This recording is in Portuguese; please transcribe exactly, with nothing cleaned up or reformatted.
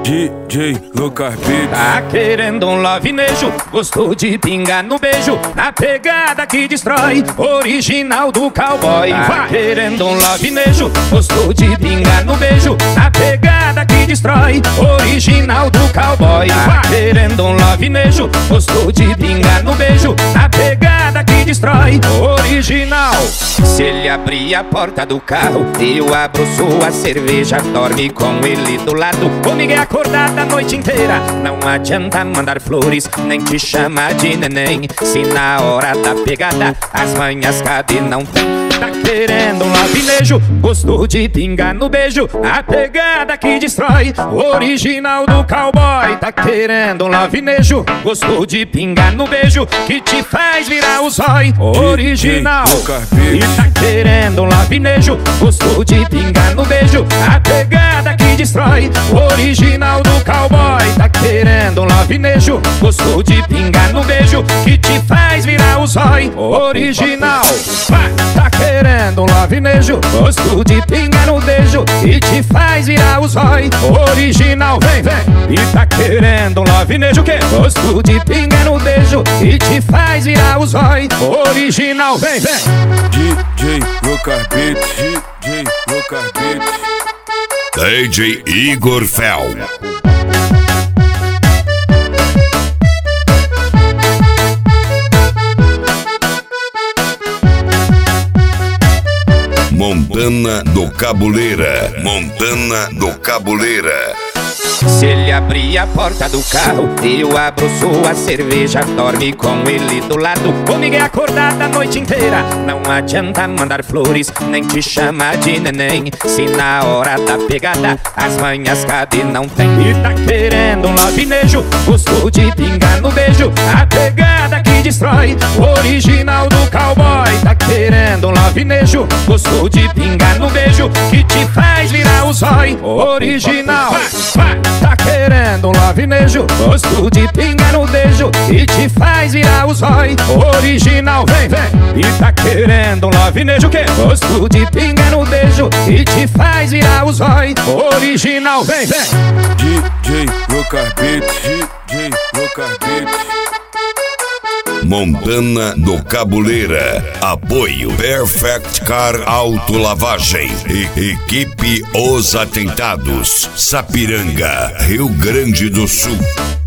D J Lucas Beats. Tá querendo um lovinejo, gostou de pingar no beijo, na pegada que destrói, original do cowboy. Tá querendo um lovinejo, gostou de pingar no beijo, na pegada que destrói, original do cowboy. Tá querendo um lovinejo, gostou de pingar no beijo, na pegada que destrói, original. Se ele abrir a porta do carro, eu abro sua cerveja, dorme com ele do lado, comigo é acordada a noite inteira. Não adianta mandar flores, nem te chamar de neném, se na hora da pegada as manhas cadê não tem. Tá querendo um lovinejo, gostou de pingar no beijo, a pegada que destrói, original do cowboy. Tá querendo um lovinejo, gostou de pingar no beijo, que te faz virar o zói, original. E tá querendo um lovinejo, gostou de pingar no beijo, a pegada que destrói, original do cowboy. Tá querendo um lovinejo, gostou de pingar no beijo, que te faz virar o zói, original. Tá querendo um lovinejo, gostou de pingar no beijo, e te faz virar o zói, original. Vem, vem. E tá querendo um lovinejo que gostou de pingar no beijo, e te faz virar o zói, original. Vem, vem. D J Lucas Beats. D J Lucas Beats. D J Igor Fel. Montana do Cabuleira. Montana do Cabuleira. Se ele abrir a porta do carro, eu abro sua cerveja, dorme com ele do lado, comigo é acordada a noite inteira. Não adianta mandar flores, nem te chamar de neném, se na hora da pegada as manhas cadê não tem. E tá querendo um lovinejo, gostou de pingar no beijo, a pegada que destrói, original do cowboy. Tá querendo um lovinejo, gostou de pingar no beijo, que te faz virar o zói, original. Tá querendo um lovinejo, gosto de pingar no beijo, e te faz virar o zói, original. Vem, vem. E tá querendo um lovinejo que gosto de pingar no beijo, e te faz virar o zói, original. Vem, vem. D J Lucas Beats. D J Lucas Beats. Montana do Cabuleira. Apoio Perfect Car Autolavagem. E equipe Os Atentados. Sapiranga, Rio Grande do Sul.